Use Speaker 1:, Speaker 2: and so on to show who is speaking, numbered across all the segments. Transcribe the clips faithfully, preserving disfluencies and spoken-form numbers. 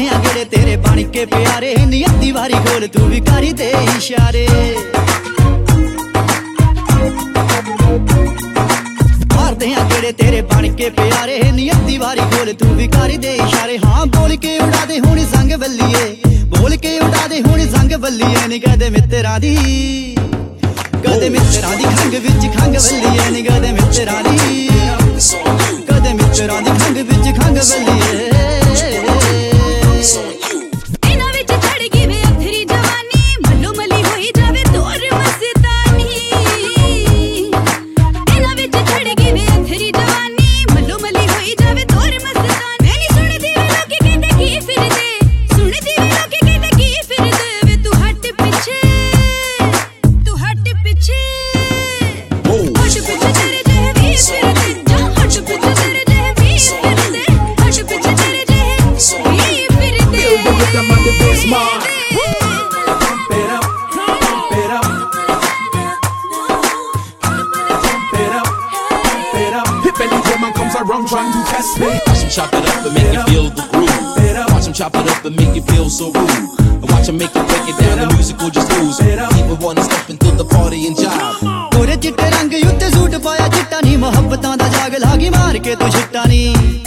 Speaker 1: मारदे आ गेड़े तेरे बन के प्यारे, नियति वारी गोल तू भी करी दे इशारे। मारदे आ गेड़े तेरे बन के प्यारे, नियति वारी गोल तू भी करी दे इशारे। हाँ बोल के उड़ा दे हुण संग बल्लिए, बोल के उड़ा दे हुण संग बल्लिए नी कदे मित्तरां दी, कदे मित्तरां दी खंग विच खंग बल्लिए नी कदे मित्तरां दी, कदे मित्तरां दी खंग विच खंग बल्लिए।
Speaker 2: Trying to test me. Watch him chop it up and make you feel the groove. Watch him chop it up and make you feel so rude. Watch him make you break it down, the music will just lose. People wanna step into the party and jive. गोरे चिट्टे रंग उत्ते suit पाया चिट्टा नी, मोहब्बतां दा जाग लागी मार के तू छिट्टा नी।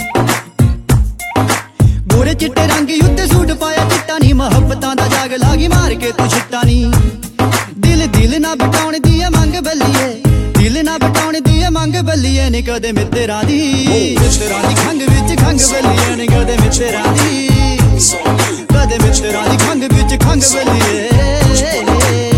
Speaker 2: गोरे चिट्टे रंग उत्ते सूट पाया चिट्टा नी, मोहब्बतां दा जाग लागी मार के तू छिट्टा नी। दिल दिल ना बटाउण दी ऐ मंग बल्लिए, दिल ना बटाउण दी ऐ मंग बल्लिए नी कदे मित्तरां दी, मित्तरां दी खंग विच खंग बल्लिए नी कदे मित्तरां दी, कदे मित्तरां दी खंग विच खंग बल्लिए।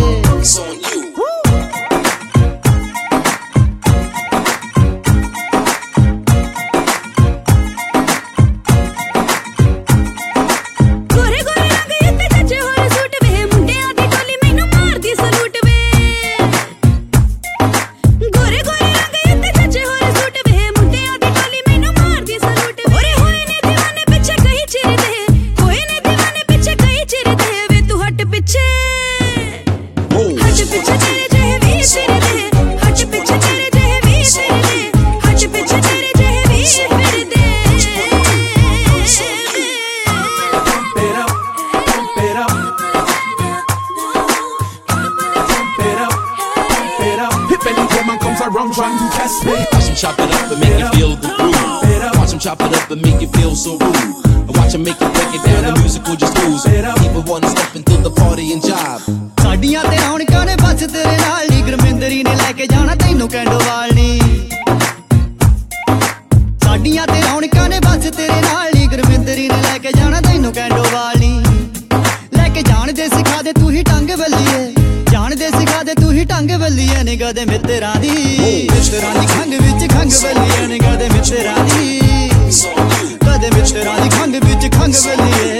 Speaker 2: Trying to test me. Watch him chop it up and make you feel the groove. Watch him chop it up and make you feel so rude. Watch him make you break it down, the music will just lose. People wanna step into the party and jive. साडियां ते रौनकां ने बस तेरे नाल नी, गुरमिंदरी ने लेके जाना तैनू कैंडोवाल नी। साडियां ते रौनकां ने बस तेरे नाल नी, गुरमिंदरी ने लेके जाना तैनू कैंडोवाल नी। लेके जान दे सिखा दे तू ही टंग बल्लिए, जान दे सिखा दे तू ही टंग बल्लिए नी कदे मित्तरां दी, मित्तरां दी खंग विच खंग बल्लिए नी कदे मित्तरां दी, कदे मित्तरां दी खंग विच खंग बल्लिए।